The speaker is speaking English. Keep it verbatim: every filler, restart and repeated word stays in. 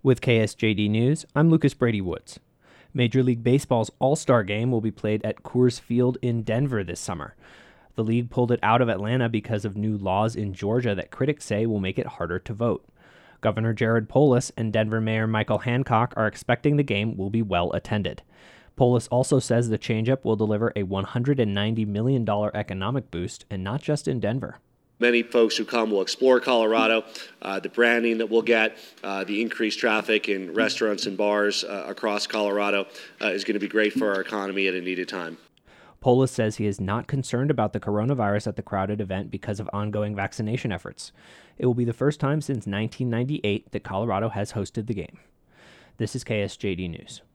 With K S J D News, I'm Lucas Brady Woods. Major League Baseball's All-Star Game will be played at Coors Field in Denver this summer. The league pulled it out of Atlanta because of new laws in Georgia that critics say will make it harder to vote. Governor Jared Polis and Denver Mayor Michael Hancock are expecting the game will be well attended. Polis also says the changeup will deliver a one hundred ninety million dollars economic boost, and not just in Denver. Many folks who come will explore Colorado. Uh, the branding that we'll get, uh, the increased traffic in restaurants and bars uh, across Colorado uh, is going to be great for our economy at a needed time. Polis says he is not concerned about the coronavirus at the crowded event because of ongoing vaccination efforts. It will be the first time since nineteen ninety-eight that Colorado has hosted the game. This is K S J D News.